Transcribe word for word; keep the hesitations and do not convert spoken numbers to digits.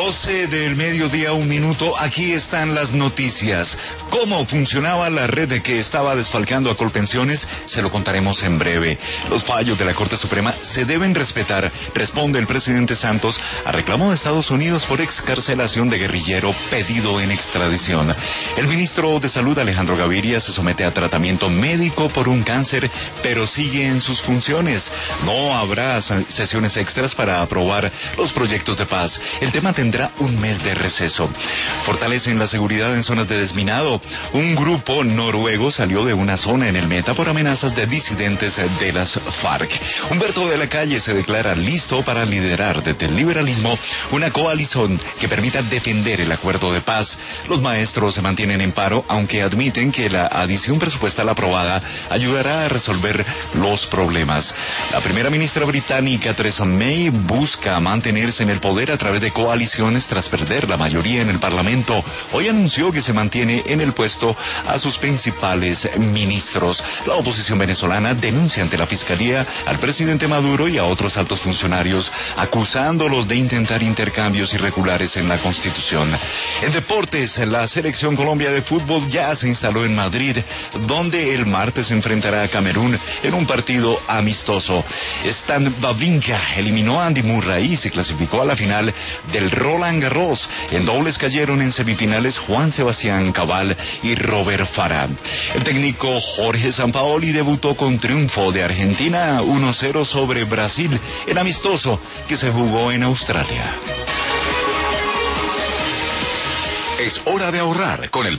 doce del mediodía, un minuto. Aquí están las noticias. ¿Cómo funcionaba la red que estaba desfalcando a Colpensiones? Se lo contaremos en breve. Los fallos de la Corte Suprema se deben respetar, responde el presidente Santos a reclamo de Estados Unidos por excarcelación de guerrillero pedido en extradición. El ministro de Salud, Alejandro Gaviria, se somete a tratamiento médico por un cáncer, pero sigue en sus funciones. No habrá sesiones extras para aprobar los proyectos de paz. El tema tendrá un mes de receso. Fortalecen la seguridad en zonas de desminado. Un grupo noruego salió de una zona en el Meta por amenazas de disidentes de las FARC. Humberto de la Calle se declara listo para liderar desde el liberalismo una coalición que permita defender el acuerdo de paz. Los maestros se mantienen en paro, aunque admiten que la adición presupuestal aprobada ayudará a resolver los problemas. La primera ministra británica, Theresa May, busca mantenerse en el poder a través de coaliciones tras perder la mayoría en el Parlamento. Hoy anunció que se mantiene en el puesto a sus principales ministros. La oposición venezolana denuncia ante la Fiscalía al presidente Maduro y a otros altos funcionarios, acusándolos de intentar intercambios irregulares en la Constitución. En deportes, la selección Colombia de fútbol ya se instaló en Madrid, donde el martes se enfrentará a Camerún en un partido amistoso. Stan Wawrinka eliminó a Andy Murray y se clasificó a la final del Roland Garros. En dobles cayeron en semifinales Juan Sebastián Cabal y Robert Farah. El técnico Jorge Sampaoli debutó con triunfo de Argentina uno cero sobre Brasil en amistoso que se jugó en Australia. Es hora de ahorrar con el